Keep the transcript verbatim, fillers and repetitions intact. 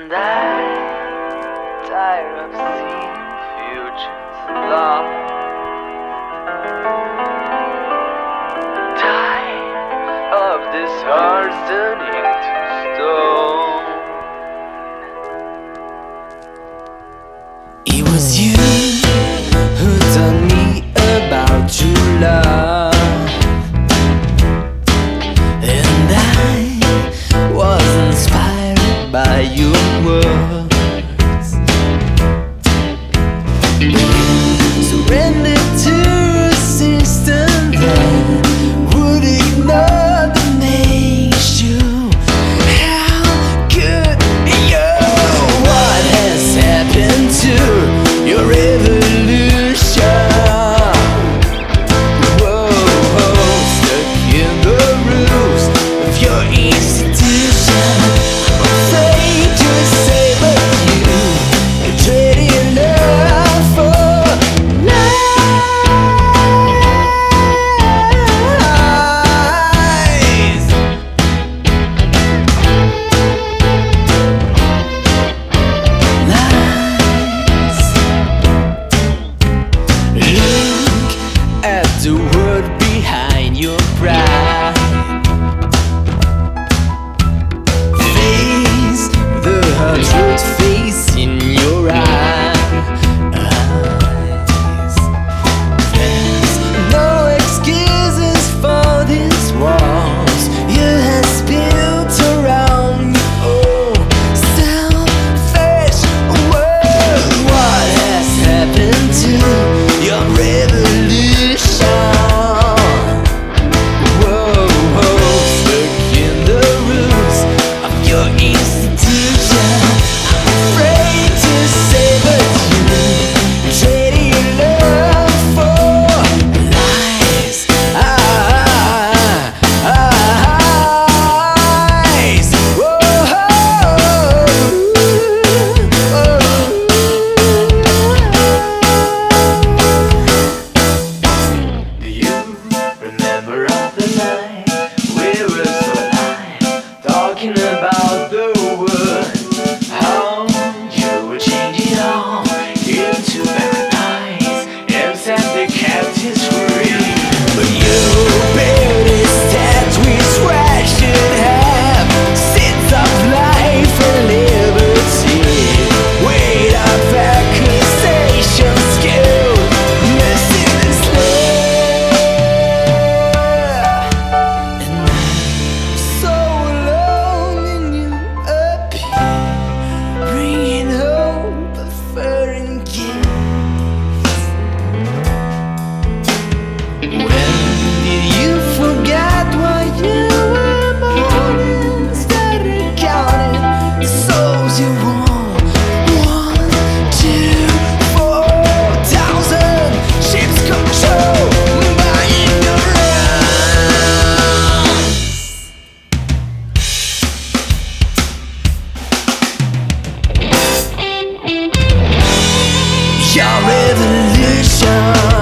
And I'm tired of seeing futures lost. Tired of this heart turning to stone. It was you who taught me about true love, and I was inspired by your words. Surrender to a system that would ignore the nation. How could you? What has happened to your revolution? Whoa, whoa, stuck in the rules of your institution. I'm afraid to say but you, you're trading love for the word behind your pride. Face the hard truth facing your eyes. There's no excuses for these walls you have built around me. Oh, selfish world. What has happened to your revolution? Talking about the world, how you would change it all into paradise and set the captives free. But you built a statue where I should have sense of life and liberty. Weight of accusation, skill, mercilessly. And I'm so alone. Bringing home the foreign gifts. When did you forget why you were born and started counting the souls you won? One, two, four thousand ships controlled by ignorance. Your revolution.